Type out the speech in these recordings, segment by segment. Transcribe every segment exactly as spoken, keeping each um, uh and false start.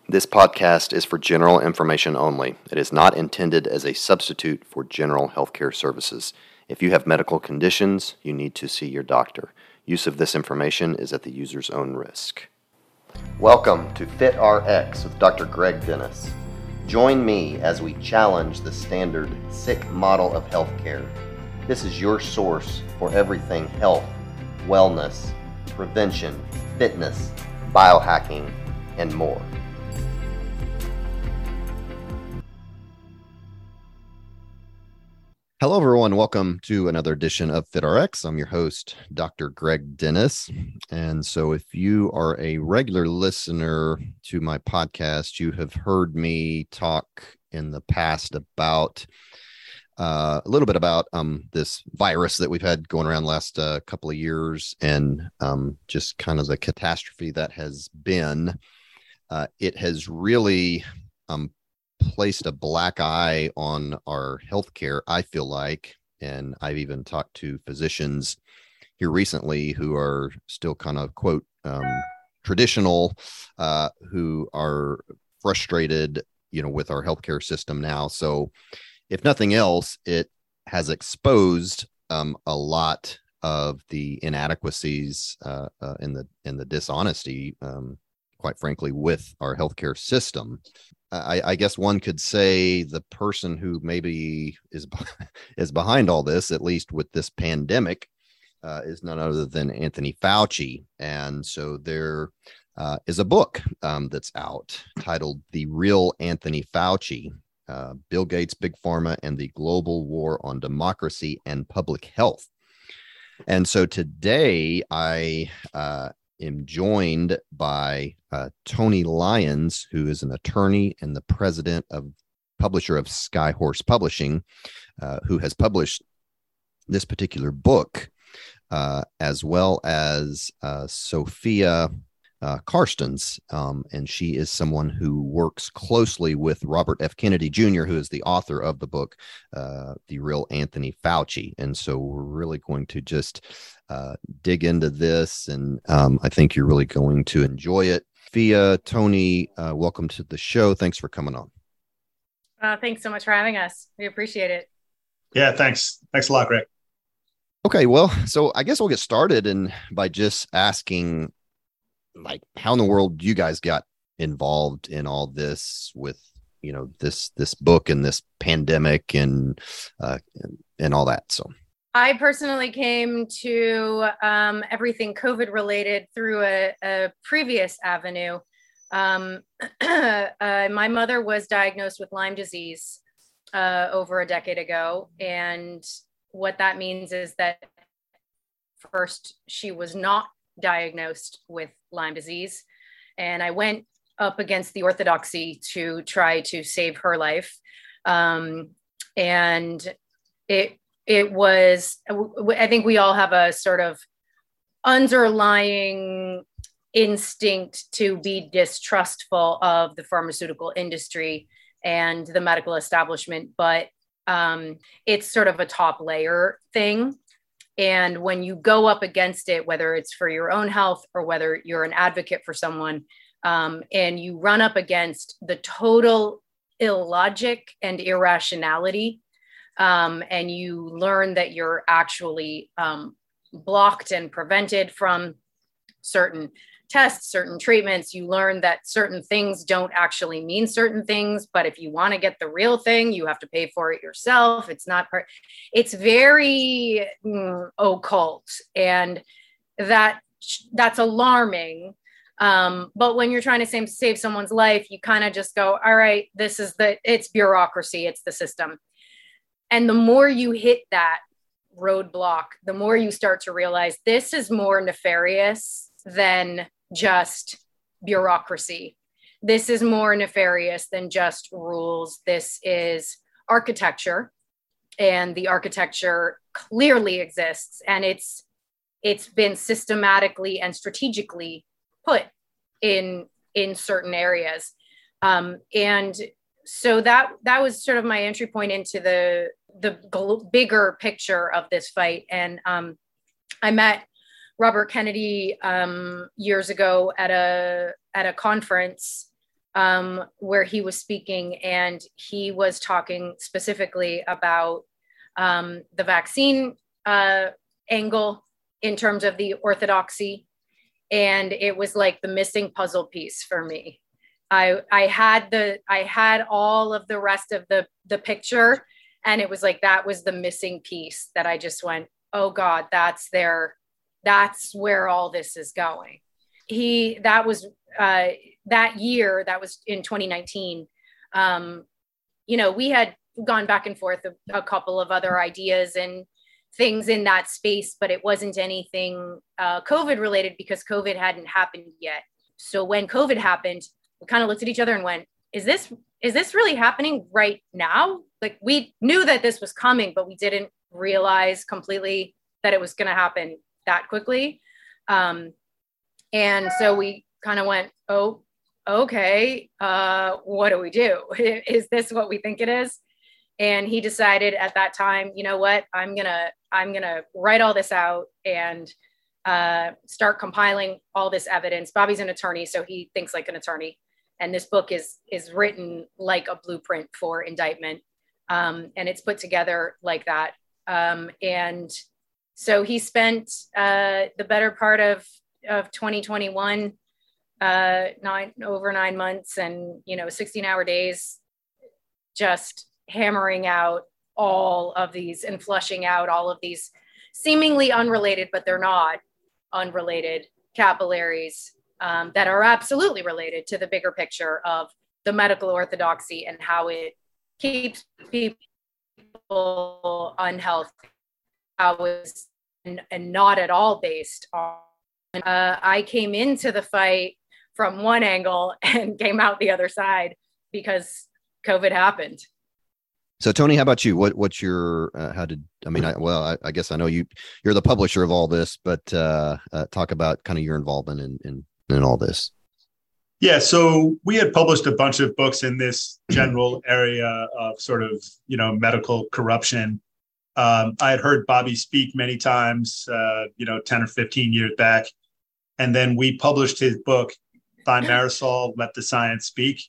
This podcast is for general information only. It is not intended as a substitute for general healthcare services. If you have medical conditions, you need to see your doctor. Use of this information is at the user's own risk. Welcome to FitRx with Doctor Greg Dennis. Join me as we challenge the standard sick model of healthcare. This is your source for everything health, wellness, prevention, fitness, biohacking, and more. Hello, everyone. Welcome to another edition of FitRx. I'm your host, Doctor Greg Dennis. And so if you are a regular listener to my podcast, you have heard me talk in the past about uh, a little bit about um, this virus that we've had going around the last uh, couple of years and um, just kind of the catastrophe that has been. Uh, it has really um, placed a black eye on our healthcare, I feel like, and I've even talked to physicians here recently who are still kind of, quote, um, traditional, uh, who are frustrated, you know, with our healthcare system now. So if nothing else, it has exposed um, a lot of the inadequacies uh, uh, and the and the dishonesty, um, quite frankly, with our healthcare system. I, I guess one could say the person who maybe is is behind all this, at least with this pandemic, uh, is none other than Anthony Fauci. And so there uh, is a book um, that's out titled The Real Anthony Fauci, uh, Bill Gates, Big Pharma, and the Global War on Democracy and Public Health. And so today I uh, am joined by uh, Tony Lyons, who is an attorney and the president of publisher of Skyhorse Publishing, uh, who has published this particular book, uh, as well as uh, Sophia uh, Karstens. Um, and she is someone who works closely with Robert F. Kennedy Junior, who is the author of the book, uh, The Real Anthony Fauci. And so we're really going to just uh, dig into this, and um, I think you're really going to enjoy it. Sophia, Tony, uh, welcome to the show. Thanks for coming on. Uh, thanks so much for having us. We appreciate it. Yeah, thanks. Thanks a lot, Greg. Okay, well, so I guess we'll get started and by just asking, like, how in the world you guys got involved in all this with, you know, this this book and this pandemic and uh, and, and all that. So I personally came to um, everything COVID related through a, a previous avenue. Um, uh, my mother was diagnosed with Lyme disease uh, over a decade ago. And what that means is that first, she was not diagnosed with Lyme disease. And I went up against the orthodoxy to try to save her life. Um, and it It was, I think we all have a sort of underlying instinct to be distrustful of the pharmaceutical industry and the medical establishment, but um, it's sort of a top layer thing. And when you go up against it, whether it's for your own health or whether you're an advocate for someone, um, and you run up against the total illogic and irrationality, Um, and you learn that you're actually um, blocked and prevented from certain tests, certain treatments. You learn that certain things don't actually mean certain things, but if you want to get the real thing, you have to pay for it yourself. It's not part, it's very mm, occult, and that that's alarming. Um, but when you're trying to save, save someone's life, you kind of just go, all right, this is the, it's bureaucracy, it's the system. And the more you hit that roadblock, the more you start to realize this is more nefarious than just bureaucracy. This is more nefarious than just rules. This is architecture, and the architecture clearly exists, and it's it's been systematically and strategically put in in certain areas. Um, and so that that was sort of my entry point into the the gl- bigger picture of this fight. And um, I met Robert Kennedy um, years ago at a at a conference um, where he was speaking, and he was talking specifically about um, the vaccine uh, angle in terms of the orthodoxy. And it was like the missing puzzle piece for me. I I had the I had all of the rest of the the picture, and it was like that was the missing piece that I just went, oh God, that's their that's where all this is going. He that was uh, that year, that was in twenty nineteen. Um, you know, we had gone back and forth a, a couple of other ideas and things in that space, but it wasn't anything uh, COVID related because COVID hadn't happened yet. So when COVID happened, we kind of looked at each other and went, is this, is this really happening right now? Like, we knew that this was coming, but we didn't realize completely that it was going to happen that quickly. Um, and so we kind of went, oh, okay, uh, what do we do? Is this what we think it is? And he decided at that time, you know what, I'm gonna, I'm gonna write all this out and uh, start compiling all this evidence. Bobby's an attorney, so he thinks like an attorney. And this book is is written like a blueprint for indictment. Um, and it's put together like that. Um, and so he spent uh, the better part of, of twenty twenty-one, uh, nine, over nine months and, you know, sixteen hour days, just hammering out all of these and flushing out all of these seemingly unrelated, but they're not unrelated capillaries um, that are absolutely related to the bigger picture of the medical orthodoxy and how it keeps people unhealthy, how it's and, and not at all based on. Uh, I came into the fight from one angle and came out the other side because COVID happened. So Tony, how about you? What what's your uh, how did I mean? I, well, I, I guess I know you you're the publisher of all this, but uh, uh, talk about kind of your involvement in, in in all this. Yeah, so we had published a bunch of books in this general area of sort of you know medical corruption. Um, I had heard Bobby speak many times, uh, you know, ten or fifteen years back, and then we published his book, Find Marisol, Let the Science Speak,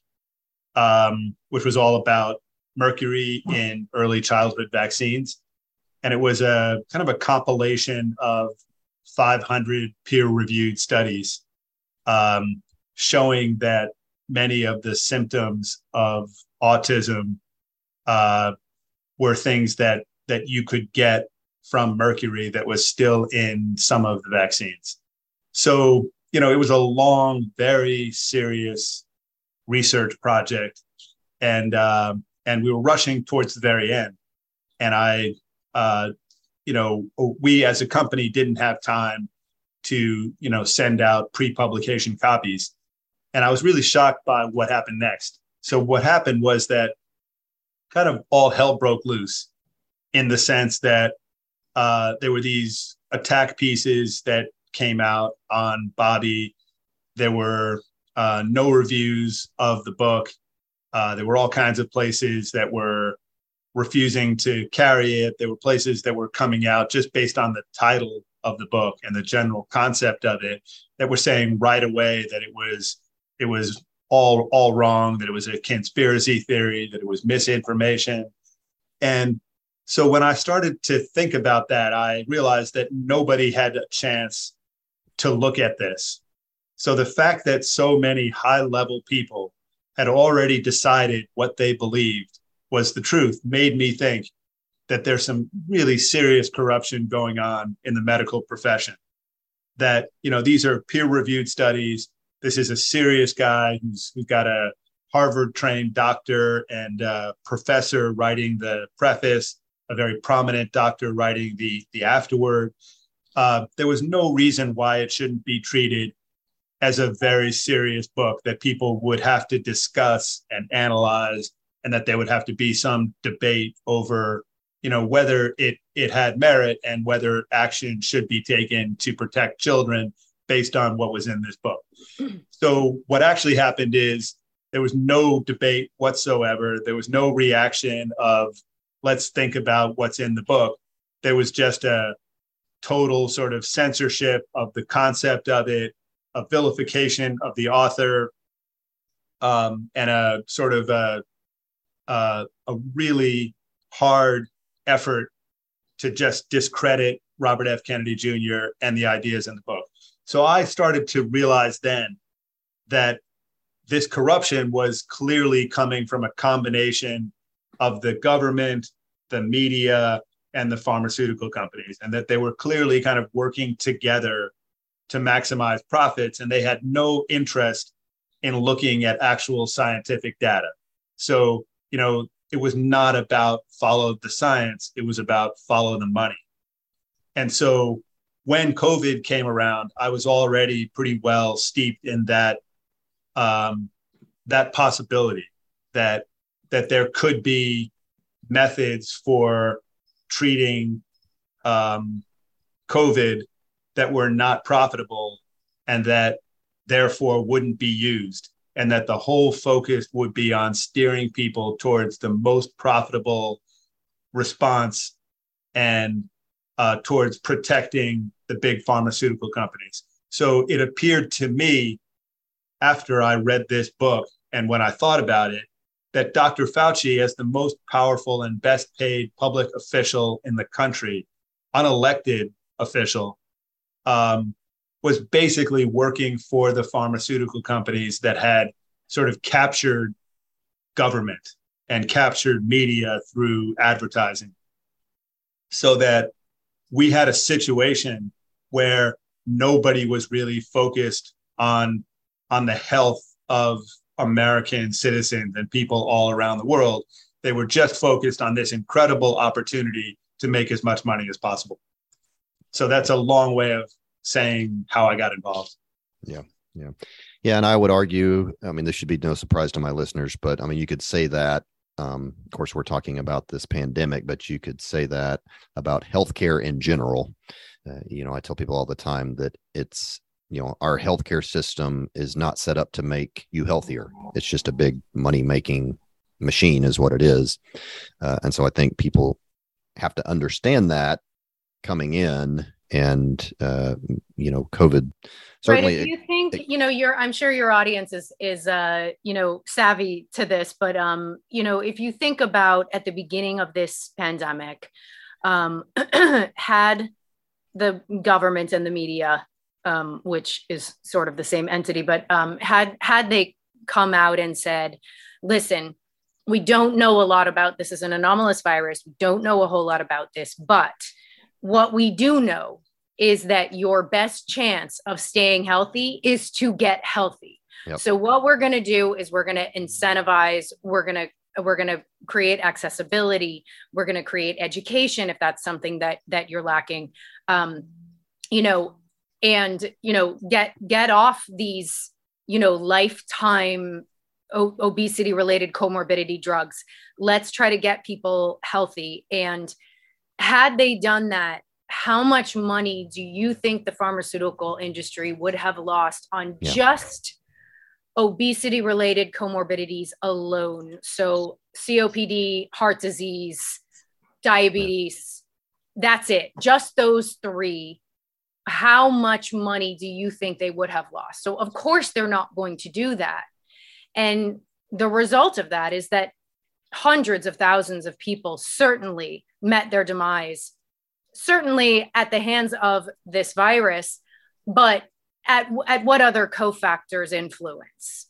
um, which was all about mercury in early childhood vaccines. And it was a kind of a compilation of five hundred peer-reviewed studies um, showing that many of the symptoms of autism uh, were things that that you could get from mercury that was still in some of the vaccines. So, you know, it was a long, very serious research project. And um, And we were rushing towards the very end. And I, uh, you know, we as a company didn't have time to, you know, send out pre-publication copies. And I was really shocked by what happened next. So what happened was that kind of all hell broke loose in the sense that uh, there were these attack pieces that came out on Bobby. There were uh, no reviews of the book. Uh, there were all kinds of places that were refusing to carry it. There were places that were coming out just based on the title of the book and the general concept of it that were saying right away that it was it was all all wrong, that it was a conspiracy theory, that it was misinformation. And so when I started to think about that, I realized that nobody had a chance to look at this. So the fact that so many high-level people had already decided what they believed was the truth made me think that there's some really serious corruption going on in the medical profession. That, you know, these are peer-reviewed studies. This is a serious guy who's, who's got a Harvard-trained doctor and uh, professor writing the preface, a very prominent doctor writing the, the afterword. Uh, there was no reason why it shouldn't be treated as a very serious book that people would have to discuss and analyze, and that there would have to be some debate over, you know, whether it it had merit and whether action should be taken to protect children based on what was in this book. So what actually happened is there was no debate whatsoever. There was no reaction of, let's think about what's in the book. There was just a total sort of censorship of the concept of it, a vilification of the author, um, and a sort of a, a, a really hard effort to just discredit Robert F. Kennedy Junior and the ideas in the book. So I started to realize then that this corruption was clearly coming from a combination of the government, the media, and the pharmaceutical companies, and that they were clearly kind of working together to maximize profits, and they had no interest in looking at actual scientific data. So, you know, it was not about follow the science, it was about follow the money. And so when COVID came around, I was already pretty well steeped in that um, that possibility that that there could be methods for treating um, COVID that were not profitable and that therefore wouldn't be used, and that the whole focus would be on steering people towards the most profitable response and uh, towards protecting the big pharmaceutical companies. So it appeared to me, after I read this book and when I thought about it, that Doctor Fauci, as the most powerful and best paid public official in the country, unelected official, um, was basically working for the pharmaceutical companies that had sort of captured government and captured media through advertising, so that we had a situation where nobody was really focused on, on the health of American citizens and people all around the world. They were just focused on this incredible opportunity to make as much money as possible. So that's a long way of saying how I got involved. Yeah. Yeah. Yeah. And I would argue, I mean, this should be no surprise to my listeners, but I mean, you could say that, um, of course, we're talking about this pandemic, but you could say that about healthcare in general. Uh, you know, I tell people all the time that it's, you know, our healthcare system is not set up to make you healthier. It's just a big money making machine is what it is. Uh, and so I think people have to understand that coming in, and, uh, you know, COVID certainly. Right. If you think, it, you know, your, I'm sure your audience is, is, uh, you know, savvy to this, but, um, you know, if you think about at the beginning of this pandemic, um, had the government and the media, um, which is sort of the same entity, but um, had had they come out and said, listen, we don't know a lot about this is an anomalous virus. We don't know a whole lot about this, but what we do know is that your best chance of staying healthy is to get healthy. Yep. So what we're going to do is we're going to incentivize, we're going to we're going to create accessibility, we're going to create education if that's something that that you're lacking, um, you know, and, you know, get, get off these, you know, lifetime o- obesity related comorbidity drugs. Let's try to get people healthy. And had they done that, how much money do you think the pharmaceutical industry would have lost on yeah. just obesity related comorbidities alone? So C O P D, heart disease, diabetes, yeah. that's it. Just those three. How much money do you think they would have lost? So of course they're not going to do that. And the result of that is that hundreds of thousands of people certainly met their demise, certainly at the hands of this virus, but at, at what other cofactors influence?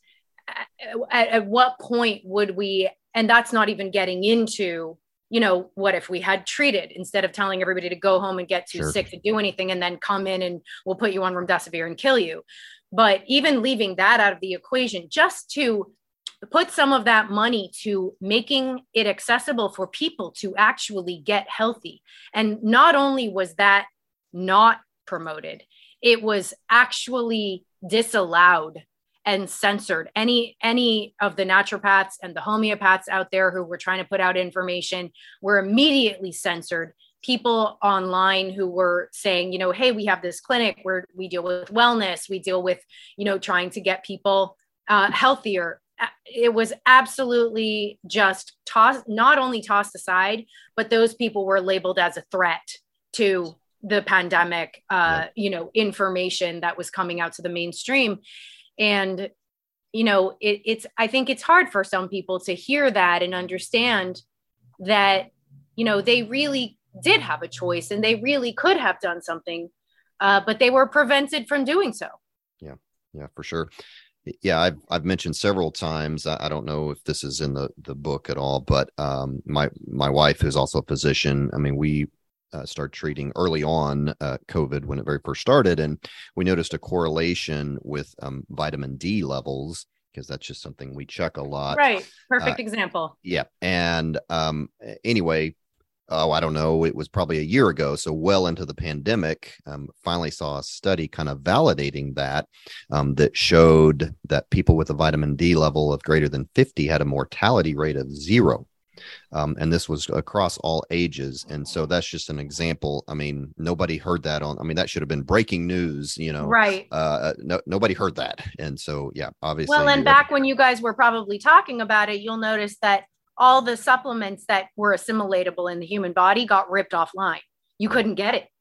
At, at what point would we, and that's not even getting into, you know, what if we had treated instead of telling everybody to go home and get too sure. sick to do anything and then come in and we'll put you on remdesivir and kill you. But even leaving that out of the equation, just to put some of that money to making it accessible for people to actually get healthy. And not only was that not promoted, it was actually disallowed and censored. Any any of the naturopaths and the homeopaths out there who were trying to put out information were immediately censored. People online who were saying, you know, hey, we have this clinic where we deal with wellness, we deal with, you know, trying to get people uh, healthier. It was absolutely just tossed, not only tossed aside, but those people were labeled as a threat to the pandemic, uh, yeah. you know, information that was coming out to the mainstream. And you know, it, it's, I think it's hard for some people to hear that and understand that, you know, they really did have a choice and they really could have done something, uh, but they were prevented from doing so. Yeah, yeah, for sure. Yeah, I've I've mentioned several times. I, I don't know if this is in the the book at all, but um, my my wife, who's also a physician, I mean, we uh, started treating early on uh, COVID when it very first started, and we noticed a correlation with um, vitamin D levels, because that's just something we check a lot. Right. Perfect uh, example. Yeah, and um, anyway. Oh, I don't know. It was probably a year ago. So well into the pandemic, um, finally saw a study kind of validating that, um, that showed that people with a vitamin D level of greater than fifty had a mortality rate of zero. Um, and this was across all ages. And so that's just an example. I mean, nobody heard that on, I mean, that should have been breaking news, you know, right. Uh, no, nobody heard that. And so, yeah, obviously. Well, and back when you guys were probably talking about it, you'll notice that all the supplements that were assimilatable in the human body got ripped offline. You couldn't get it.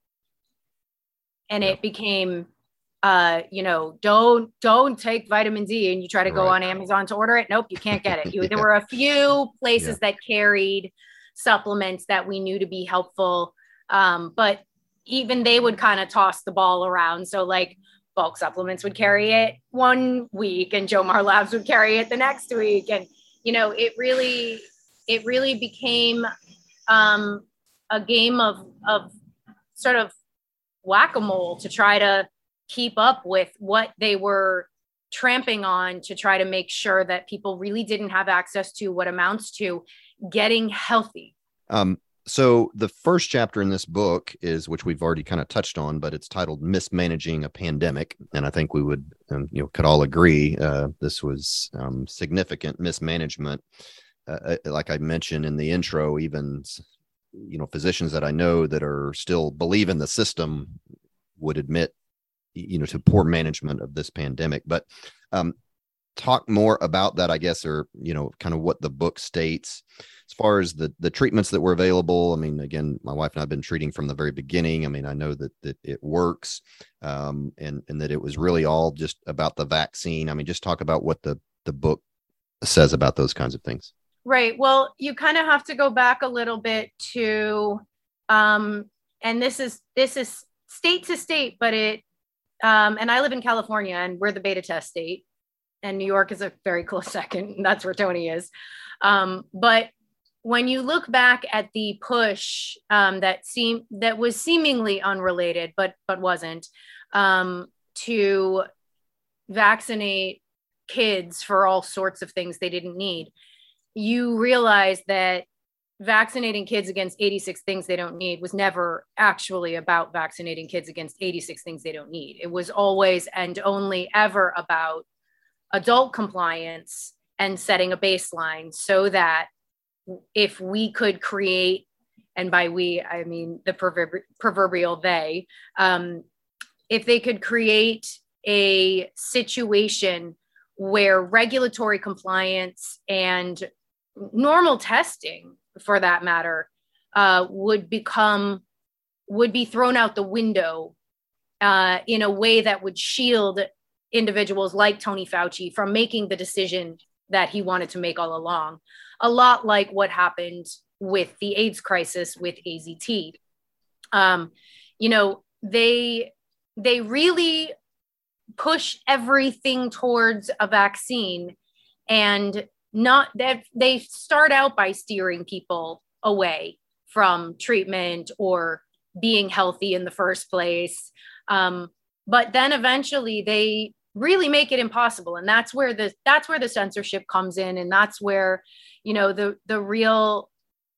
And yeah. It became, uh, you know, don't, don't take vitamin D, and you try to go right. on Amazon to order it. Nope, you can't get it. You, yeah. There were a few places yeah. that carried supplements that we knew to be helpful. Um, but even they would kind of toss the ball around. So like bulk supplements would carry it one week and Jomar Labs would carry it the next week. And you know, it really, it really became um, a game of, of sort of whack-a-mole to try to keep up with what they were tramping on to try to make sure that people really didn't have access to what amounts to getting healthy. Um, so the first chapter in this book is, which we've already kind of touched on, but it's titled Mismanaging a Pandemic. And I think we would, um, you know, could all agree uh, this was um, significant mismanagement. Uh, like I mentioned in the intro, even, you know, physicians that I know that are still believe in the system would admit, you know, to poor management of this pandemic. But um, talk more about that, I guess, or, you know, kind of what the book states as far as the the treatments that were available. I mean, again, my wife and I have been treating from the very beginning. I mean, I know that that it works, um, and and that it was really all just about the vaccine. I mean, just talk about what the the book says about those kinds of things. Right. Well, you kind of have to go back a little bit to, um, and this is this is state to state, but it, um, and I live in California, and we're the beta test state, and New York is a very close second. And that's where Tony is, um, but when you look back at the push um, that seemed that was seemingly unrelated, but but wasn't, um, to vaccinate kids for all sorts of things they didn't need, you realize that vaccinating kids against eighty-six things they don't need was never actually about vaccinating kids against eighty-six things they don't need. It was always and only ever about adult compliance and setting a baseline so that if we could create, and by we, I mean the proverb- proverbial they, um, if they could create a situation where regulatory compliance and normal testing, for that matter, uh, would become, would be thrown out the window uh, in a way that would shield individuals like Tony Fauci from making the decision that he wanted to make all along. A lot like what happened with the AIDS crisis with A Z T. Um, you know, they they really push everything towards a vaccine, and not that they start out by steering people away from treatment or being healthy in the first place. Um, but then eventually they really make it impossible. And that's where the, that's where the censorship comes in. And that's where, you know, the, the real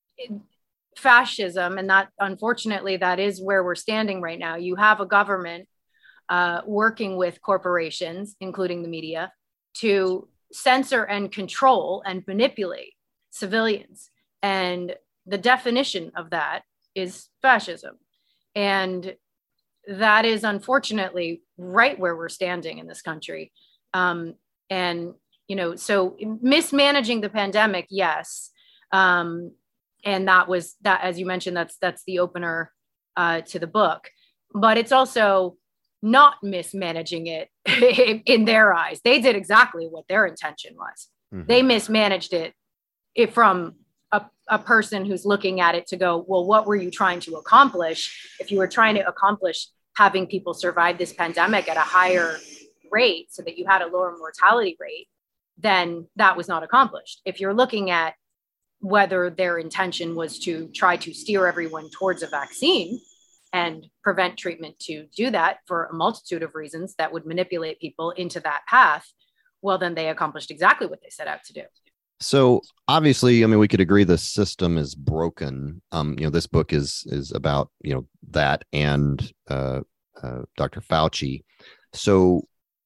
fascism, and that, unfortunately, that is where we're standing right now. You have a government uh, working with corporations, including the media, to censor and control and manipulate civilians. And the definition of that is fascism. And that is unfortunately right where we're standing in this country. Um, and, you know, so mismanaging the pandemic, yes. Um, and that was that, as you mentioned, that's, that's the opener uh, to the book, but it's also not mismanaging it in their eyes. They did exactly what their intention was. Mm-hmm. They mismanaged it if from a, a person who's looking at it to go, well, what were you trying to accomplish? If you were trying to accomplish having people survive this pandemic at a higher rate so that you had a lower mortality rate, then that was not accomplished. If you're looking at whether their intention was to try to steer everyone towards a vaccine and prevent treatment to do that for a multitude of reasons that would manipulate people into that path, well, then they accomplished exactly what they set out to do. So obviously, I mean, we could agree the system is broken. Um, you know, this book is is about, you know, that and uh, uh, Doctor Fauci. So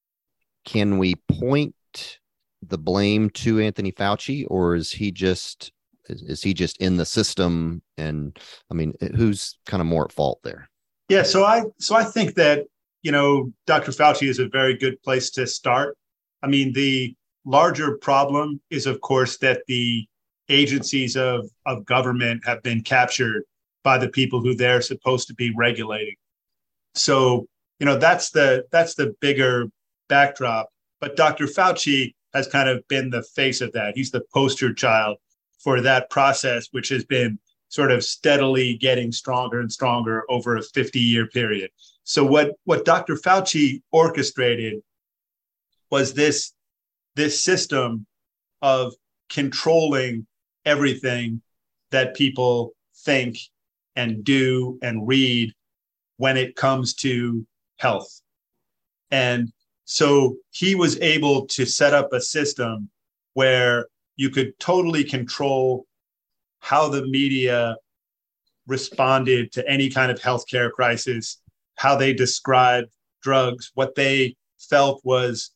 can we point the blame to Anthony Fauci, or is he just is, is he just in the system? And I mean, who's kind of more at fault there? Yeah, so I so I think that, you know, Doctor Fauci is a very good place to start. I mean, the larger problem is, of course, that the agencies of, of government have been captured by the people who they're supposed to be regulating. So, you know, that's the that's the bigger backdrop. But Doctor Fauci has kind of been the face of that. He's the poster child for that process, which has been sort of steadily getting stronger and stronger over a fifty-year period. So what, what Doctor Fauci orchestrated was this, this system of controlling everything that people think and do and read when it comes to health. And so he was able to set up a system where you could totally control how the media responded to any kind of healthcare crisis, how they described drugs, what they felt was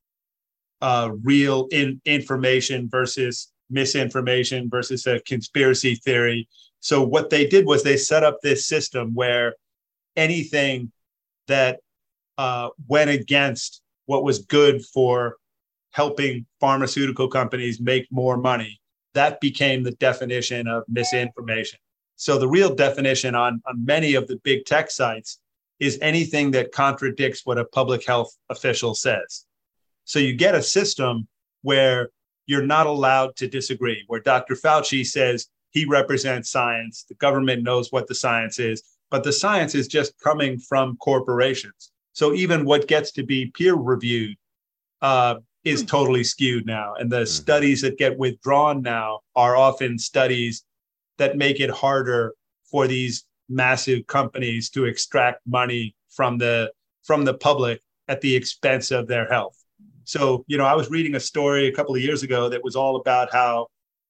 uh, real in, information versus misinformation versus a conspiracy theory. So what they did was they set up this system where anything that uh, went against what was good for helping pharmaceutical companies make more money, that became the definition of misinformation. So the real definition on, on many of the big tech sites is anything that contradicts what a public health official says. So you get a system where you're not allowed to disagree, where Doctor Fauci says he represents science, the government knows what the science is, but the science is just coming from corporations. So even what gets to be peer reviewed uh, is totally skewed now. And the mm-hmm. studies that get withdrawn now are often studies that make it harder for these massive companies to extract money from the from the public at the expense of their health. So, you know, I was reading a story a couple of years ago that was all about how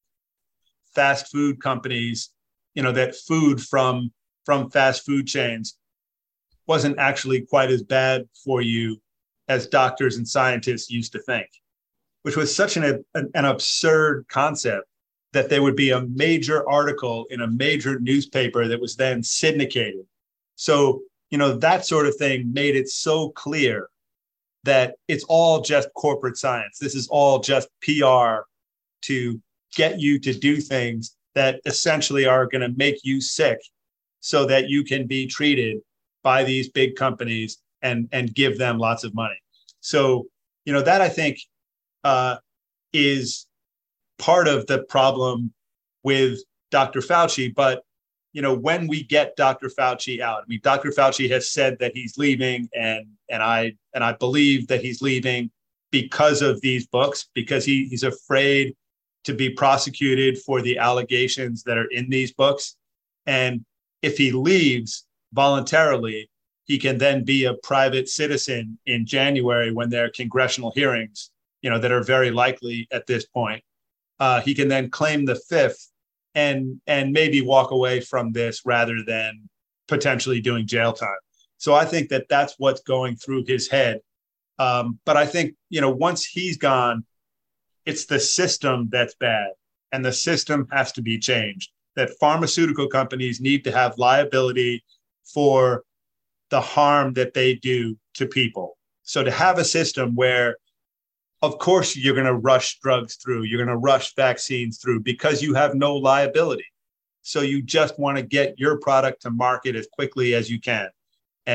fast food companies, you know, that food from from fast food chains wasn't actually quite as bad for you as doctors and scientists used to think, which was such an, an, an absurd concept that there would be a major article in a major newspaper that was then syndicated. So, you know, that sort of thing made it so clear that it's all just corporate science. This is all just P R to get you to do things that essentially are going to make you sick so that you can be treated by these big companies and, and give them lots of money. So, you know, that I think uh, is part of the problem with Doctor Fauci. But, you know, when we get Doctor Fauci out, I mean, Doctor Fauci has said that he's leaving, and and I and I believe that he's leaving because of these books, because he, he's afraid to be prosecuted for the allegations that are in these books. And if he leaves voluntarily, he can then be a private citizen in January when there are congressional hearings, you know, that are very likely at this point. Uh, he can then claim the fifth and and maybe walk away from this rather than potentially doing jail time. So I think that that's what's going through his head. Um, but I think, you know, once he's gone, it's the system that's bad, and the system has to be changed. That pharmaceutical companies need to have liability for the harm that they do to people. So to have a system where, of course, you're going to rush drugs through, you're going to rush vaccines through because you have no liability. So you just want to get your product to market as quickly as you can. And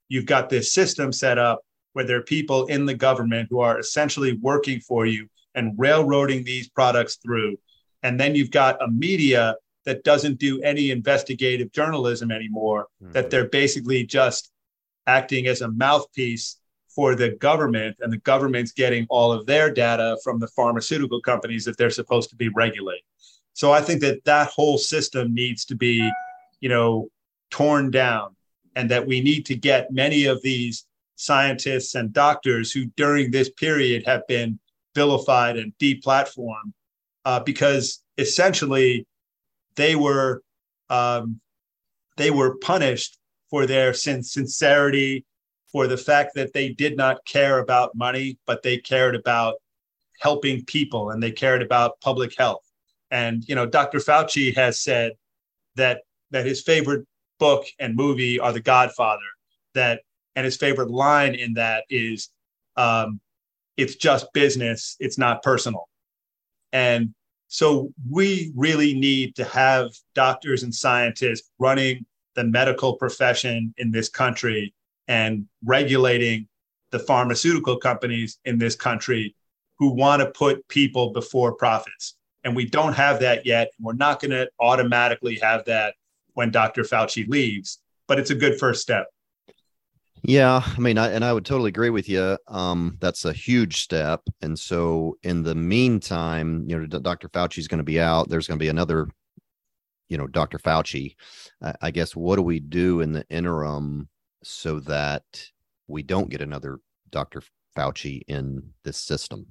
you've got this system set up where there are people in the government who are essentially working for you and railroading these products through. And then you've got a media that doesn't do any investigative journalism anymore, mm-hmm. that they're basically just acting as a mouthpiece for the government, and the government's getting all of their data from the pharmaceutical companies that they're supposed to be regulating. So I think that that whole system needs to be, you know, torn down, and that we need to get many of these scientists and doctors who during this period have been vilified and deplatformed, uh, because essentially they were um, they were punished for their sin- sincerity, for the fact that they did not care about money, but they cared about helping people and they cared about public health. And, you know, Doctor Fauci has said that that his favorite book and movie are The Godfather, that and his favorite line in that is, um, it's just business, it's not personal. And so we really need to have doctors and scientists running the medical profession in this country and regulating the pharmaceutical companies in this country who want to put people before profits. And we don't have that yet. We're not going to automatically have that when Doctor Fauci leaves, but it's a good first step. Yeah, I mean, I, and I would totally agree with you. Um, that's a huge step. And so in the meantime, you know, Doctor Fauci is going to be out. There's going to be another, you know, Doctor Fauci. I, I guess, what do we do in the interim so that we don't get another Doctor Fauci in this system?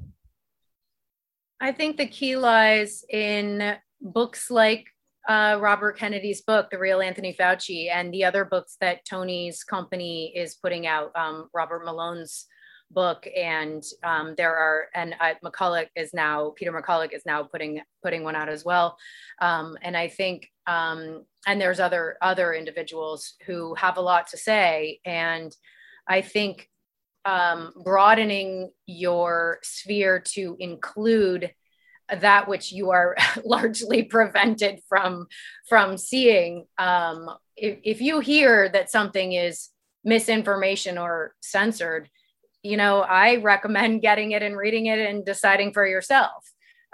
I think the key lies in books like uh, Robert Kennedy's book, The Real Anthony Fauci, and the other books that Tony's company is putting out, um, Robert Malone's book. And um, there are, and uh, McCulloch is now, Peter McCulloch is now putting putting one out as well. Um, and I think, um, and there's other other individuals who have a lot to say. And I think um, broadening your sphere to include that which you are largely prevented from from seeing. Um, if, if you hear that something is misinformation or censored, you know, I recommend getting it and reading it and deciding for yourself.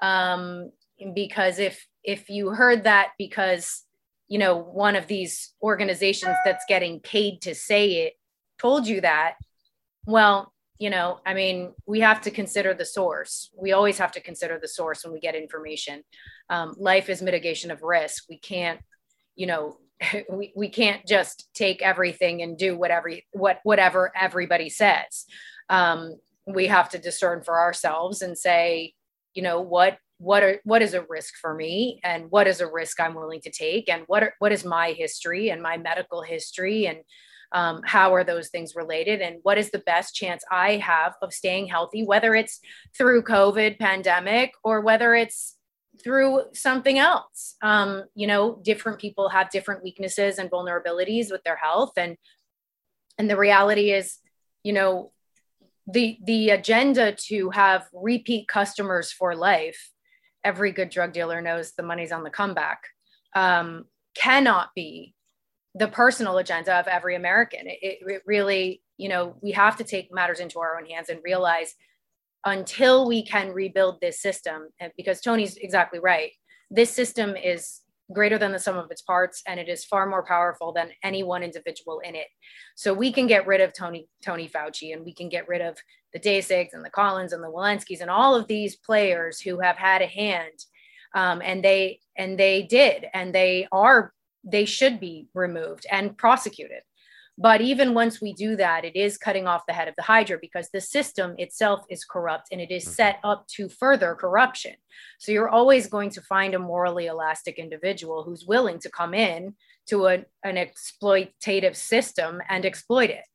Um, because if if you heard that because, you know, one of these organizations that's getting paid to say it told you that, well, you know, I mean, we have to consider the source. We always have to consider the source when we get information. Um, life is mitigation of risk. We can't, you know, we, we can't just take everything and do whatever, what, whatever everybody says. Um, we have to discern for ourselves and say, you know, what, what are, what is a risk for me, and what is a risk I'm willing to take, and what are, what is my history and my medical history, and Um, how are those things related, and what is the best chance I have of staying healthy, whether it's through COVID pandemic or whether it's through something else. Um, you know, different people have different weaknesses and vulnerabilities with their health. And, and the reality is, you know, the, the agenda to have repeat customers for life, every good drug dealer knows the money's on the comeback, um, cannot be the personal agenda of every American. It, it really, you know, we have to take matters into our own hands and realize until we can rebuild this system, because Tony's exactly right, this system is greater than the sum of its parts, and it is far more powerful than any one individual in it. So we can get rid of Tony, Tony Fauci, and we can get rid of the Dasigs and the Collins and the Walensky's and all of these players who have had a hand, um, and they and they did, and they are. They should be removed and prosecuted. But even once we do that, it is cutting off the head of the Hydra, because the system itself is corrupt and it is set up to further corruption. So you're always going to find a morally elastic individual who's willing to come in to a, an exploitative system and exploit it.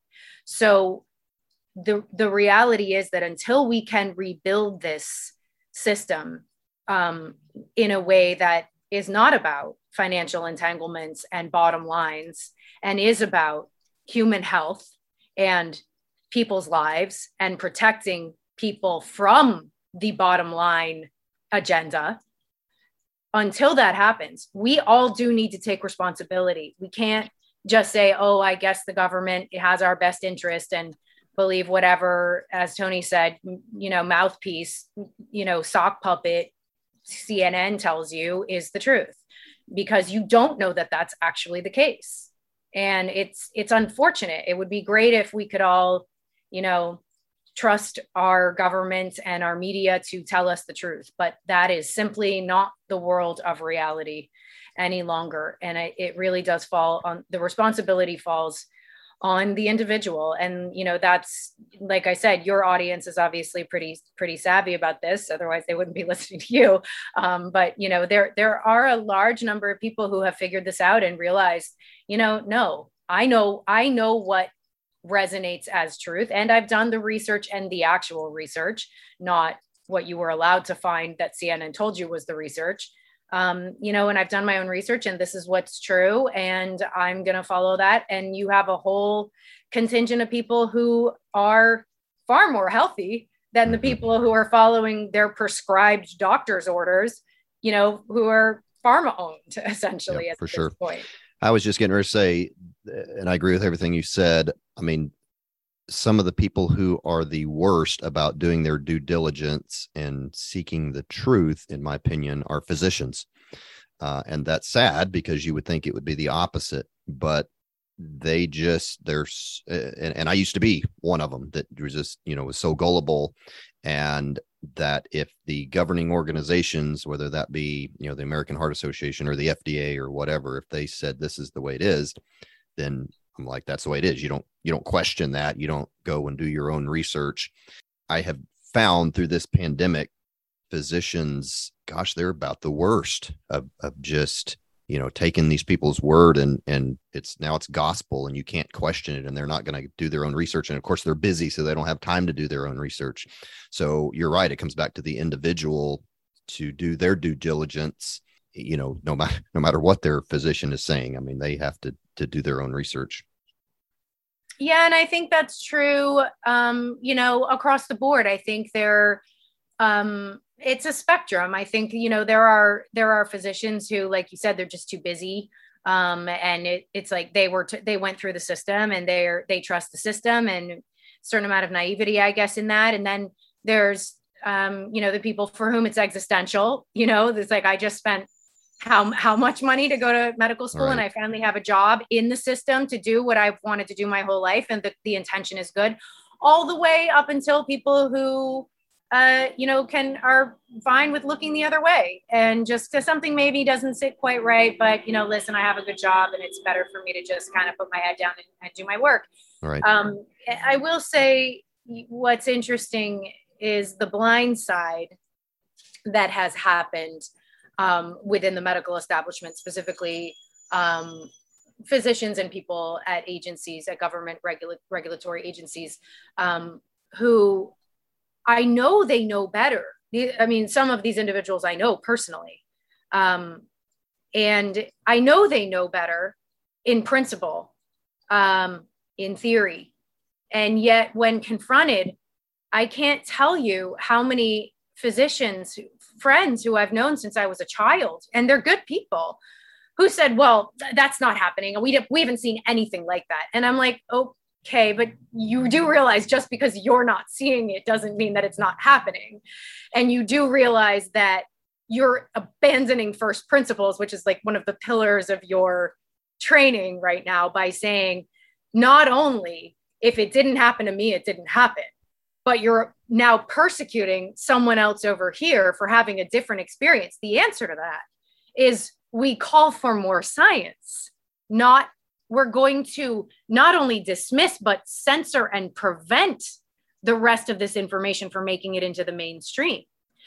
So the, the reality is that until we can rebuild this system um, in a way that is not about financial entanglements and bottom lines, and is about human health and people's lives and protecting people from the bottom line agenda. Until that happens, we all do need to take responsibility. We can't just say, oh, I guess the government has our best interest, and believe whatever, as Tony said, you know, mouthpiece, you know, sock puppet C N N tells you is the truth, because you don't know that that's actually the case. And it's, it's unfortunate. It would be great if we could all, you know, trust our government and our media to tell us the truth, but that is simply not the world of reality any longer. And it, it really does fall on, the responsibility falls on the individual. And, you know, that's, like I said, your audience is obviously pretty, pretty savvy about this. Otherwise they wouldn't be listening to you. Um, but, you know, there, there are a large number of people who have figured this out and realized, you know, no, I know, I know what resonates as truth. And I've done the research and the actual research, not what you were allowed to find that C N N told you was the research. Um, you know, and I've done my own research, and this is what's true, and I'm going to follow that. And you have a whole contingent of people who are far more healthy than the people who are following their prescribed doctor's orders, you know, who are pharma owned essentially. Yep, at for this sure. point. I was just getting ready to say, and I agree with everything you said. I mean, some of the people who are the worst about doing their due diligence and seeking the truth, in my opinion, are physicians. Uh, and that's sad, because you would think it would be the opposite, but they just, there's, and, and I used to be one of them that was just, you know, was so gullible. And that if the governing organizations, whether that be, you know, the American Heart Association or the F D A or whatever, if they said this is the way it is, then I'm like, that's the way it is. You don't, you don't question that. You don't go and do your own research. I have found through this pandemic, physicians, gosh, they're about the worst of, of just, you know, taking these people's word, and, and it's now it's gospel, and you can't question it, and they're not going to do their own research. And of course they're busy, so they don't have time to do their own research. So you're right. It comes back to the individual to do their due diligence, you know, no matter, no matter what their physician is saying. I mean, they have to, to do their own research. Yeah. And I think that's true, um, you know, across the board. I think there, um, it's a spectrum. I think, you know, there are, there are physicians who, like you said, they're just too busy. Um, and it, it's like they were, t- they went through the system, and they're, they trust the system, and a certain amount of naivety, I guess, in that. And then there's, um, you know, the people for whom it's existential, you know, it's like, I just spent how, how much money to go to medical school. Right. And I finally have a job in the system to do what I've wanted to do my whole life. And the, the intention is good, all the way up until people who, uh, you know, can, are fine with looking the other way. And just because something maybe doesn't sit quite right, but, you know, listen, I have a good job, and it's better for me to just kind of put my head down and, and do my work. All right. Um, I will say what's interesting is the blind side that has happened um, within the medical establishment, specifically um, physicians and people at agencies, at government regula- regulatory agencies, um, who I know they know better. I mean, some of these individuals I know personally, um, and I know they know better in principle, um, in theory. And yet when confronted, I can't tell you how many physicians, friends who I've known since I was a child, and they're good people, who said, well, th- that's not happening. We, we haven't seen anything like that. And I'm like, okay, but you do realize just because you're not seeing it doesn't mean that it's not happening. And you do realize that you're abandoning first principles, which is like one of the pillars of your training right now, by saying, not only if it didn't happen to me, it didn't happen, but you're now persecuting someone else over here for having a different experience. The answer to that is we call for more science, not we're going to not only dismiss, but censor and prevent the rest of this information from making it into the mainstream.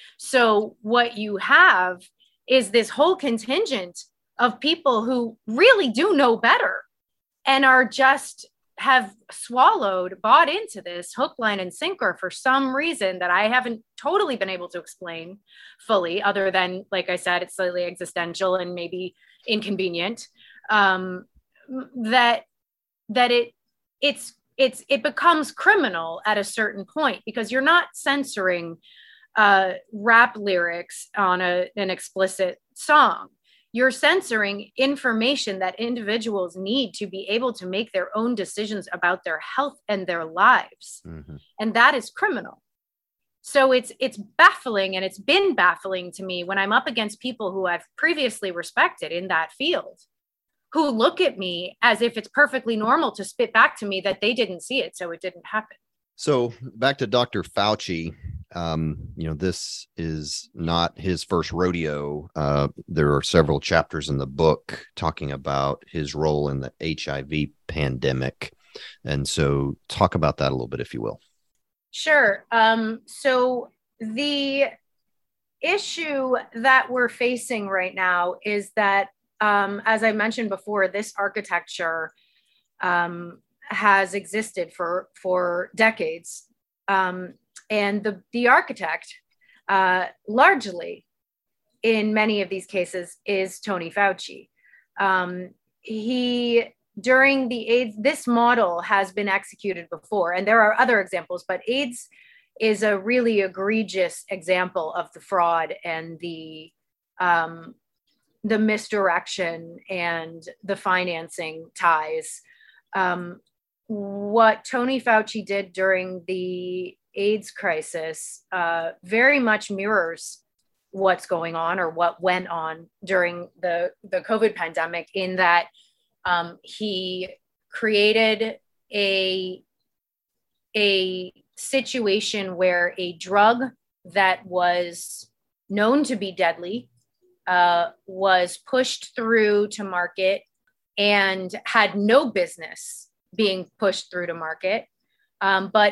So what you have is this whole contingent of people who really do know better and are just have swallowed, bought into this hook, line, and sinker for some reason that I haven't totally been able to explain fully, other than, like I said, it's slightly existential and maybe inconvenient. Um, that that it it's it's it becomes criminal at a certain point, because you're not censoring uh, rap lyrics on a, an explicit song. you're censoring information that individuals need to be able to make their own decisions about their health and their lives. Mm-hmm. And that is criminal. So it's it's baffling, and it's been baffling to me when I'm up against people who I've previously respected in that field, who look at me as if it's perfectly normal to spit back to me that they didn't see it, so it didn't happen. So back to Doctor Fauci, um, you know, this is not his first rodeo. Uh, there are several chapters in the book talking about his role in the H I V pandemic. And so talk about that a little bit, if you will. Sure. Um, so the issue that we're facing right now is that, um, as I mentioned before, this architecture um, has existed for, for decades. Um, and the, the architect, uh, largely in many of these cases, is Tony Fauci. Um, he During the AIDS, this model has been executed before, and there are other examples, but AIDS is a really egregious example of the fraud and the um, the misdirection and the financing ties. Um, what Tony Fauci did during the AIDS crisis uh, very much mirrors what's going on, or what went on during the, the COVID pandemic, in that Um, he created a, a situation where a drug that was known to be deadly uh, was pushed through to market and had no business being pushed through to market. Um, but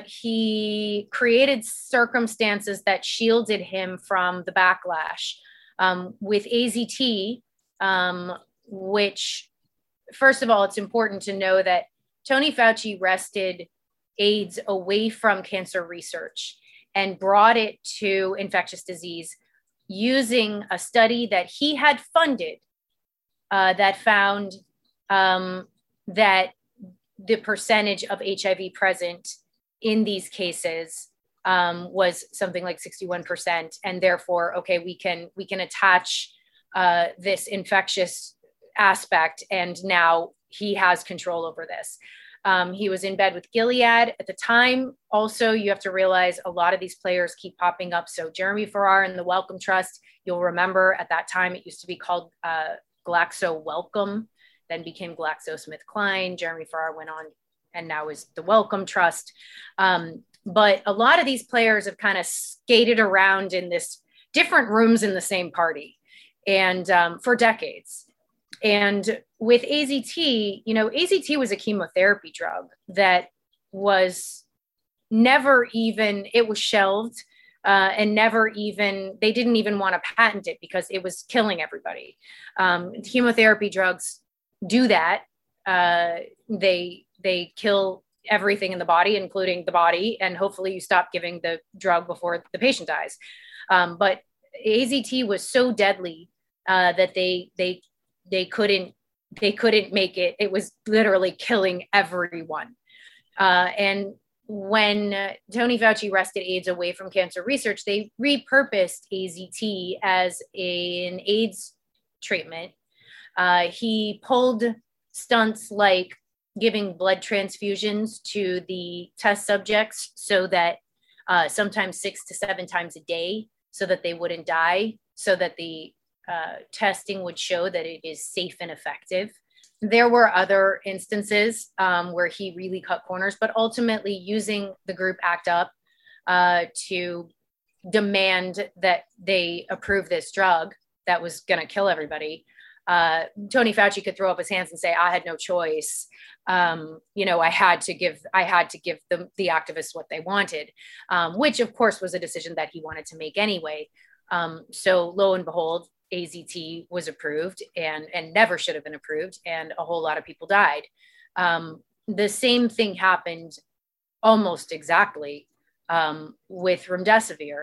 he created circumstances that shielded him from the backlash. Um, with A Z T, um, which, first of all, it's important to know that Tony Fauci wrested AIDS away from cancer research and brought it to infectious disease using a study that he had funded uh, that found um, that the percentage of H I V present in these cases um, was something like sixty-one percent. And therefore, okay, we can we can attach uh, this infectious aspect, and now he has control over this. Um, he was in bed with Gilead at the time. Also, you have to realize a lot of these players keep popping up. So Jeremy Farrar and the Wellcome Trust, you'll remember at that time it used to be called uh, Glaxo Wellcome, then became GlaxoSmithKline. Jeremy Farrar went on and now is the Wellcome Trust. Um, but a lot of these players have kind of skated around in this different rooms in the same party, and um, for decades. And with A Z T, you know, A Z T was a chemotherapy drug that was never even, it was shelved uh, and never even, they didn't even want to patent it because it was killing everybody. Um, chemotherapy drugs do that. Uh, they, they kill everything in the body, including the body. And hopefully you stop giving the drug before the patient dies. Um, but A Z T was so deadly uh, that they, they, they couldn't, they couldn't make it. It was literally killing everyone. Uh, and when uh, Tony Fauci wrested AIDS away from cancer research, they repurposed A Z T as a, an AIDS treatment. Uh, he pulled stunts like giving blood transfusions to the test subjects so that uh, sometimes six to seven times a day, so that they wouldn't die, so that the uh, testing would show that it is safe and effective. There were other instances um, where he really cut corners, but ultimately using the group ACT UP uh, to demand that they approve this drug that was going to kill everybody. Uh, Tony Fauci could throw up his hands and say, I had no choice. Um, you know, I had to give, I had to give the, the activists what they wanted, um, which of course was a decision that he wanted to make anyway. Um, so lo and behold, A Z T was approved and, and never should have been approved. And a whole lot of people died. Um, the same thing happened almost exactly um, with remdesivir,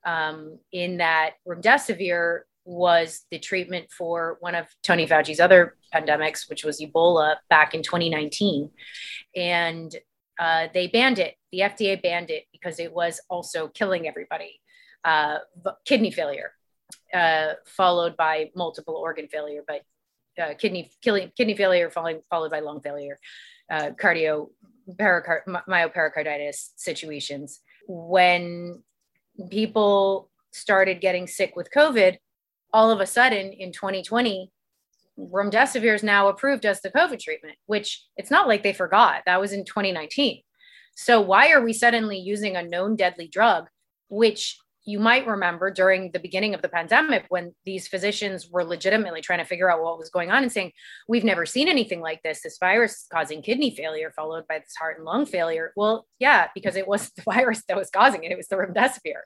um, in that remdesivir was the treatment for one of Tony Fauci's other pandemics, which was Ebola back in twenty nineteen. And uh, they banned it. The F D A banned it because it was also killing everybody, uh, kidney failure. uh, followed by multiple organ failure, but uh, kidney, kidney kidney failure followed, followed by lung failure, uh, cardio pericard, myopericarditis situations. When people started getting sick with COVID, all of a sudden in twenty twenty, remdesivir is now approved as the COVID treatment, which it's not like they forgot. That was in twenty nineteen. So why are we suddenly using a known deadly drug, which you might remember during the beginning of the pandemic when these physicians were legitimately trying to figure out what was going on and saying, we've never seen anything like this, this virus causing kidney failure followed by this heart and lung failure. Well, yeah, because it was the virus that was causing it. It was the remdesivir.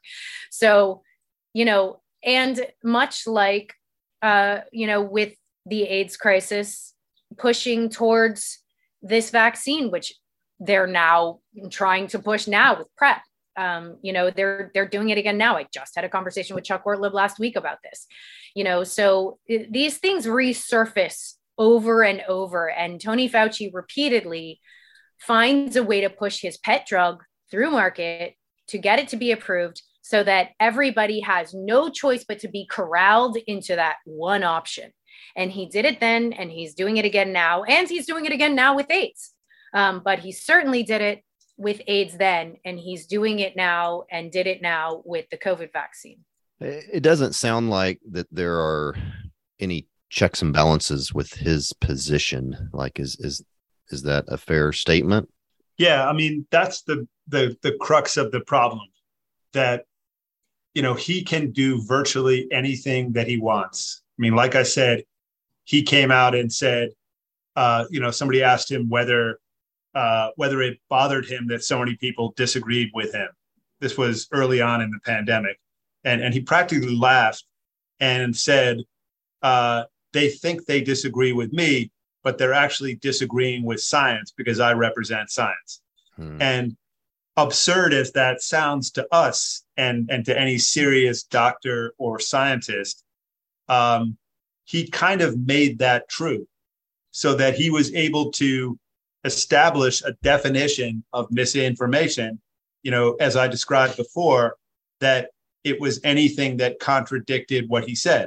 So, you know, and much like, uh, you know, with the AIDS crisis pushing towards this vaccine, which they're now trying to push now with PrEP. Um, you know, they're they're doing it again now. I just had a conversation with Chuck Ortlib last week about this. You know, so it, these things resurface over and over, and Tony Fauci repeatedly finds a way to push his pet drug through market to get it to be approved so that everybody has no choice but to be corralled into that one option. And he did it then, and he's doing it again now, and he's doing it again now with AIDS. Um, but he certainly did it with AIDS then, and he's doing it now and did it now with the COVID vaccine. It doesn't sound like that there are any checks and balances with his position. Like, is is is that a fair statement? Yeah, I mean, that's the the the crux of the problem, that, you know, he can do virtually anything that he wants. I mean, like I said, he came out and said, uh, you know, somebody asked him whether uh, whether it bothered him that so many people disagreed with him. This was early on in the pandemic. And, and he practically laughed and said, uh, they think they disagree with me, but they're actually disagreeing with science because I represent science. Hmm. And absurd as that sounds to us and, and to any serious doctor or scientist, um, he kind of made that true so that he was able to establish a definition of misinformation, you know, as I described before, that it was anything that contradicted what he said.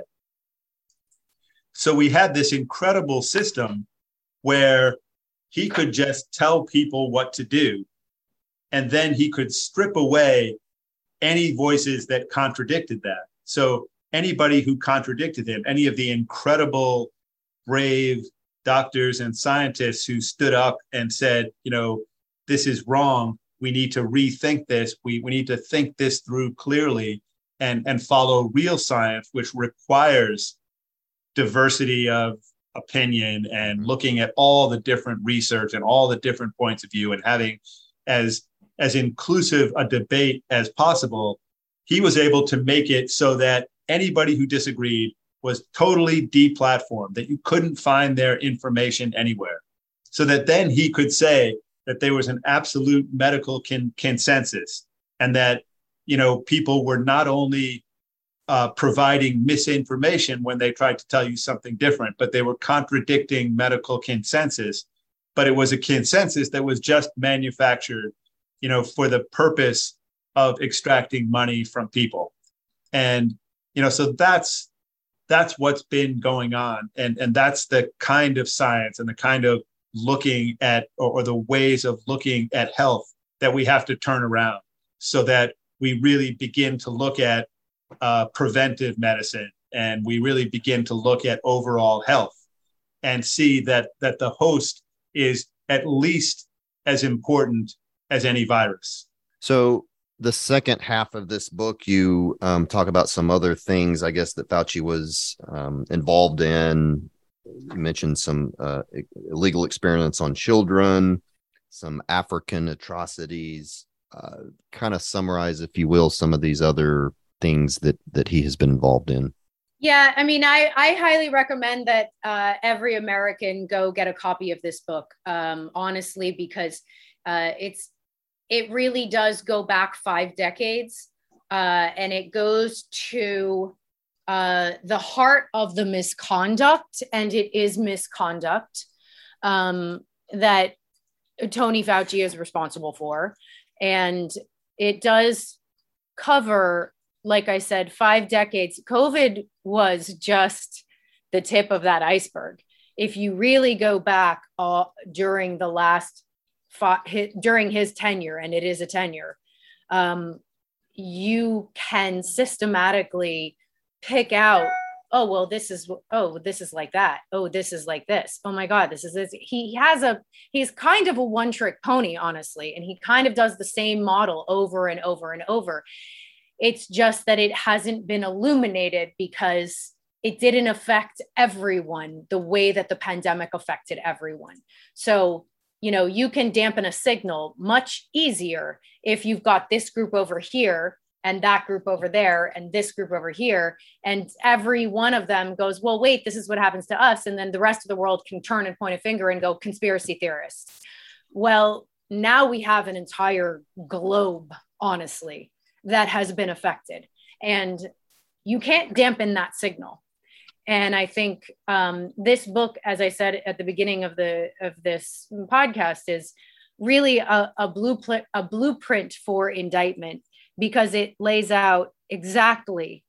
So we had this incredible system where he could just tell people what to do, and then he could strip away any voices that contradicted that. So anybody who contradicted him, any of the incredible, brave doctors and scientists who stood up and said, you know, this is wrong. We need to rethink this. We, we need to think this through clearly and, and follow real science, which requires diversity of opinion and looking at all the different research and all the different points of view and having as, as inclusive a debate as possible. He was able to make it so that anybody who disagreed was totally deplatformed, that you couldn't find their information anywhere. So that then he could say that there was an absolute medical con- consensus and that, you know, people were not only uh, providing misinformation when they tried to tell you something different, but they were contradicting medical consensus. But it was a consensus that was just manufactured, you know, for the purpose of extracting money from people. And, you know, so that's, that's what's been going on. And, and that's the kind of science and the kind of looking at, or, or the ways of looking at health that we have to turn around so that we really begin to look at uh, preventive medicine, and we really begin to look at overall health and see that, that the host is at least as important as any virus. So the second half of this book, you um, talk about some other things, I guess, that Fauci was um, involved in. You mentioned some uh, illegal experiments on children, some African atrocities. Uh, kind of summarize, if you will, some of these other things that that he has been involved in. Yeah, I mean, I, I highly recommend that uh, every American go get a copy of this book, um, honestly, because uh, it's it really does go back five decades, uh, and it goes to uh, the heart of the misconduct, and it is misconduct um, that Tony Fauci is responsible for. And it does cover like I said, five decades, COVID was just the tip of that iceberg. If you really go back uh, during the last, his, during his tenure, and it is a tenure, um, you can systematically pick out, oh, well, this is, oh, this is like that. Oh, this is like this. Oh my God, this is this. He has a, he's kind of a one trick pony, honestly. And he kind of does the same model over and over and over. It's just that it hasn't been illuminated because it didn't affect everyone the way that the pandemic affected everyone. So, you know, you can dampen a signal much easier if you've got this group over here and that group over there and this group over here. And every one of them goes, well, wait, this is what happens to us. And then the rest of the world can turn and point a finger and go, conspiracy theorists. Well, now we have an entire globe, honestly, that has been affected. And you can't dampen that signal. And I think um, this book, as I said at the beginning of the of this podcast, is really a, a blueprint a blueprint for indictment, because it lays out exactly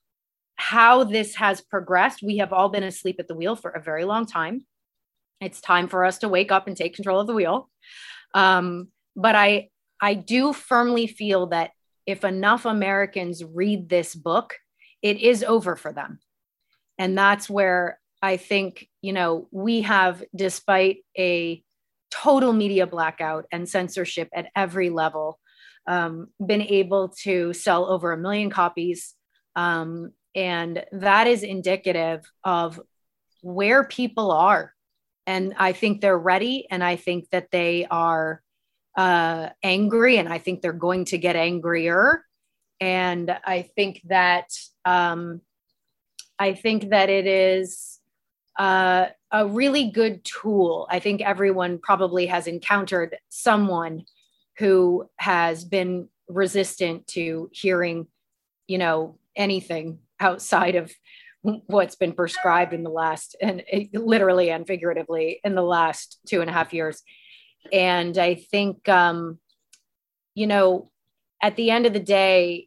how this has progressed. We have all been asleep at the wheel for a very long time. It's time for us to wake up and take control of the wheel. Um, but I I do firmly feel that if enough Americans read this book, it is over for them. And that's where I think, you know, we have, despite a total media blackout and censorship at every level, um, been able to sell over a million copies. Um, and that is indicative of where people are. And I think they're ready. And I think that they are uh, angry. And I think they're going to get angrier. And I think that... Um, I think that it is uh, a really good tool. I think everyone probably has encountered someone who has been resistant to hearing, you know, anything outside of what's been prescribed in the last, and literally and figuratively in the last two and a half years. And I think, um, you know, at the end of the day,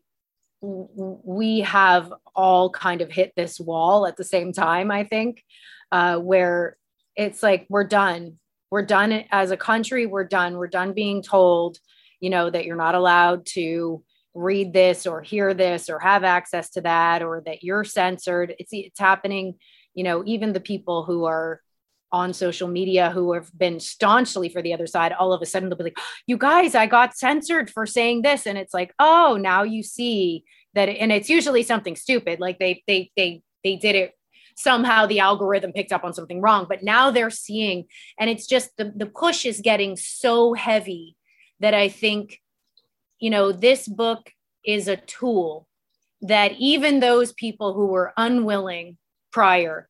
we have all kind of hit this wall at the same time, I think, uh, where it's like, we're done. We're done as a country. We're done. We're done being told, you know, that you're not allowed to read this or hear this or have access to that, or that you're censored. It's, it's happening, you know, even the people who are on social media who have been staunchly for the other side, all of a sudden they'll be like, you guys, I got censored for saying this. And it's like, oh, now you see that. And it's usually something stupid. Like they, they, they, they did it. Somehow the algorithm picked up on something wrong, but now they're seeing, and it's just the, the push is getting so heavy that I think, you know, this book is a tool that even those people who were unwilling prior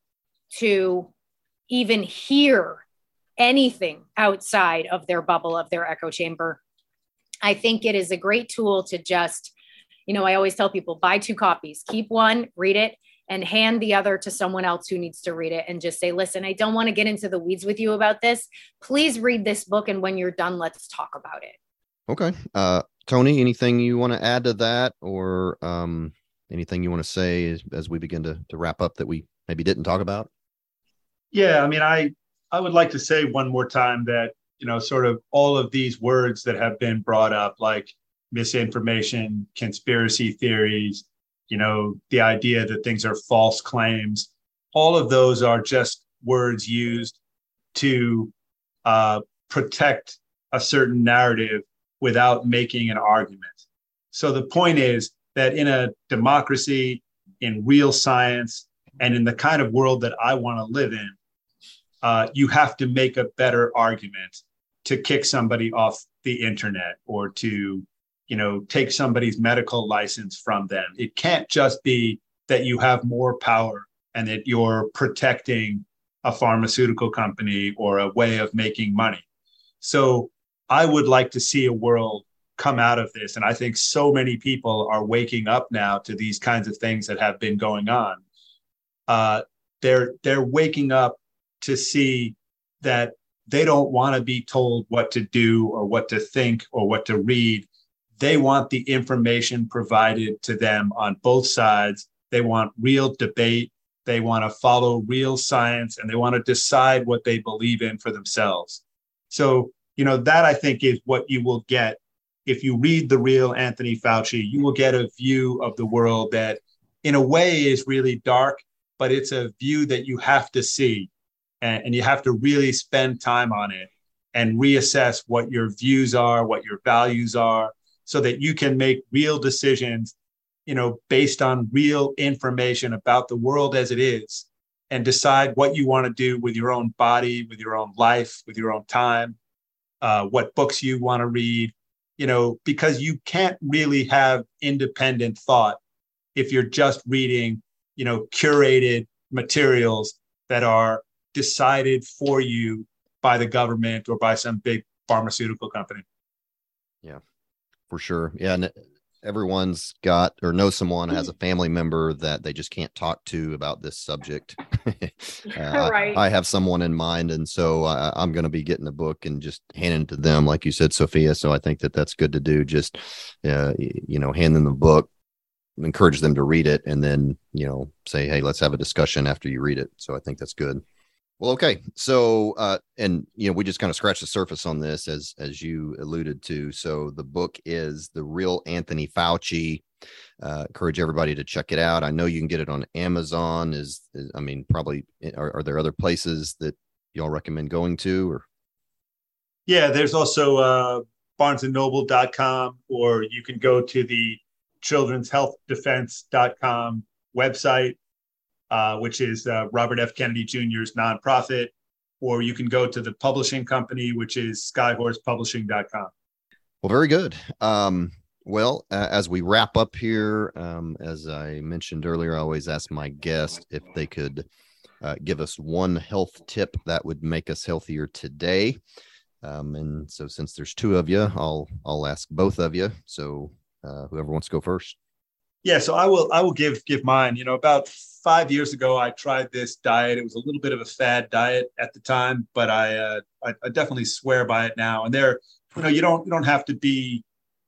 to even hear anything outside of their bubble, of their echo chamber, I think it is a great tool to just, you know, I always tell people, buy two copies, keep one, read it, and hand the other to someone else who needs to read it, and just say, listen, I don't want to get into the weeds with you about this. Please read this book. And when you're done, let's talk about it. Okay. Uh, Tony, anything you want to add to that, or um, anything you want to say as, as we begin to, to wrap up that we maybe didn't talk about? Yeah, I mean, I, I would like to say one more time that, you know, sort of all of these words that have been brought up, like misinformation, conspiracy theories, you know, the idea that things are false claims, all of those are just words used to uh, protect a certain narrative without making an argument. So the point is that in a democracy, in real science, and in the kind of world that I want to live in, uh, you have to make a better argument to kick somebody off the internet, or to, you know, take somebody's medical license from them. It can't just be that you have more power and that you're protecting a pharmaceutical company or a way of making money. So I would like to see a world come out of this. And I think so many people are waking up now to these kinds of things that have been going on. Uh, they're they're waking up to see that they don't want to be told what to do or what to think or what to read. they want the information provided to them on both sides. They want real debate. They want to follow real science, and they want to decide what they believe in for themselves. So, you know, that I think is what you will get if you read the real Anthony Fauci. You will get a view of the world that in a way is really dark, but it's a view that you have to see, and, and you have to really spend time on it and reassess what your views are, what your values are, so that you can make real decisions, you know, based on real information about the world as it is, and decide what you want to do with your own body, with your own life, with your own time, uh, what books you want to read, you know, because you can't really have independent thought if you're just reading, you know, curated materials that are decided for you by the government or by some big pharmaceutical company. Yeah, for sure. Yeah. And everyone's got or knows someone has a family member that they just can't talk to about this subject. uh, Right. I, I have someone in mind, and so I, I'm going to be getting a book and just handing it to them, like you said, Sophia. So I think that that's good to do. Just, uh, you know, hand them the book, encourage them to read it, and then, you know, say, hey, let's have a discussion after you read it. So I think that's good. Well, okay. So, uh, and, you know, we just kind of scratched the surface on this, as, as you alluded to. So the book is The Real Anthony Fauci. Uh, encourage everybody to check it out. I know you can get it on Amazon. Is, is I mean, probably, are, are there other places that y'all recommend going to? Or Yeah, there's also uh, barnes and noble dot com, or you can go to the children's health defense dot com website, uh, which is uh, Robert F. Kennedy Junior's nonprofit, or you can go to the publishing company, which is skyhorse publishing dot com. Well, very good. Um, well, uh, as we wrap up here, um, as I mentioned earlier, I always ask my guest if they could uh, give us one health tip that would make us healthier today. Um, and so since there's two of you, I'll, I'll ask both of you. So uh, whoever wants to go first. Yeah, so I will I will give give mine. You know, about five years ago, I tried this diet. It was a little bit of a fad diet at the time, but I uh, I, I definitely swear by it now. And there, you know, you don't you don't have to be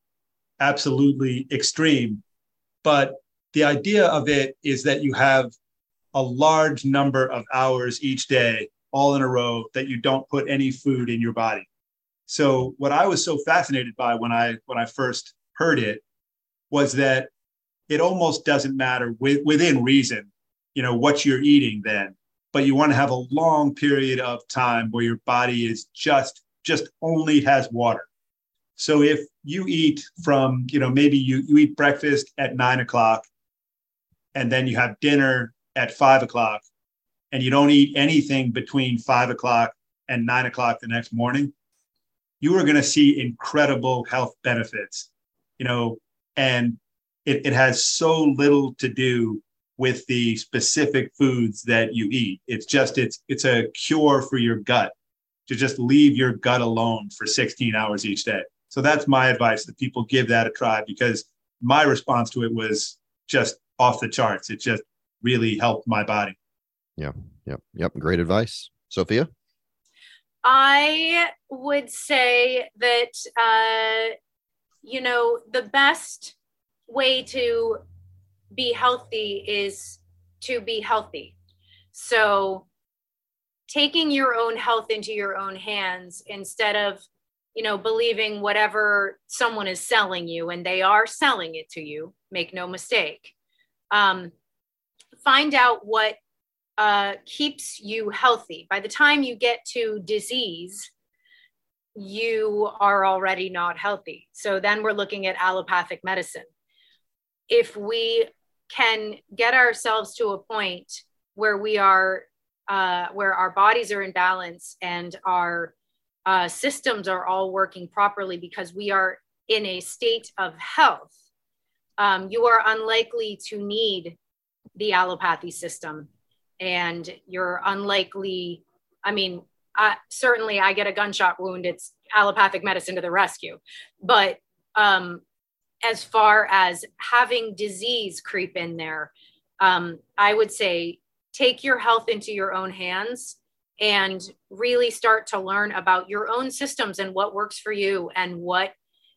absolutely extreme, but the idea of it is that you have a large number of hours each day, all in a row, that you don't put any food in your body. So what I was so fascinated by when I when I first heard it was that it almost doesn't matter with, within reason, you know, what you're eating then, but you want to have a long period of time where your body is just, just only has water. So if you eat from, you know, maybe you, you eat breakfast at nine o'clock and then you have dinner at five o'clock and you don't eat anything between five o'clock and nine o'clock the next morning, you are going to see incredible health benefits, you know, and It, it has so little to do with the specific foods that you eat. It's just, it's, it's a cure for your gut to just leave your gut alone for sixteen hours each day. So that's my advice, that people give that a try, because my response to it was just off the charts. It just really helped my body. Yeah. Yep. Yep. Great advice. Sophia? I would say that, uh, you know, the best way to be healthy is to be healthy. So taking your own health into your own hands instead of, you know, believing whatever someone is selling you, and they are selling it to you, make no mistake. Um, find out what uh, keeps you healthy. By the time you get to disease, you are already not healthy. So then we're looking at allopathic medicine. If we can get ourselves to a point where we are, uh, where our bodies are in balance and our uh, systems are all working properly because we are in a state of health, um, you are unlikely to need the allopathy system. And you're unlikely, I mean, uh, certainly I get a gunshot wound, it's allopathic medicine to the rescue. But um, as far as having disease creep in there, um, I would say take your health into your own hands and really start to learn about your own systems and what works for you and what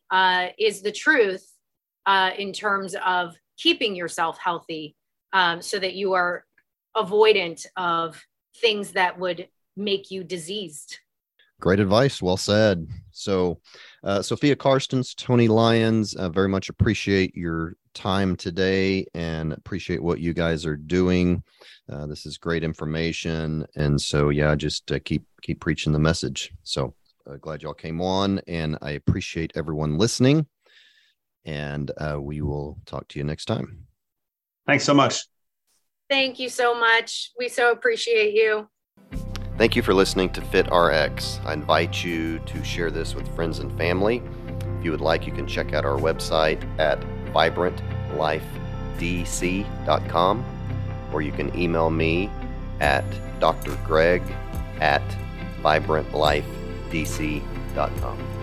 uh, is the truth uh, in terms of keeping yourself healthy, um, so that you are avoidant of things that would make you diseased. Great advice. Well said. So, uh, Sophia Karstens, Tony Lyons, uh, very much appreciate your time today and appreciate what you guys are doing. Uh, this is great information. And so, yeah, just uh, keep, keep preaching the message. So uh, glad y'all came on, and I appreciate everyone listening, and uh, we will talk to you next time. Thanks so much. Thank you so much. We so appreciate you. Thank you for listening to FitRx. I invite you to share this with friends and family. If you would like, you can check out our website at vibrant life d c dot com, or you can email me at drgreg at vibrant life d c dot com.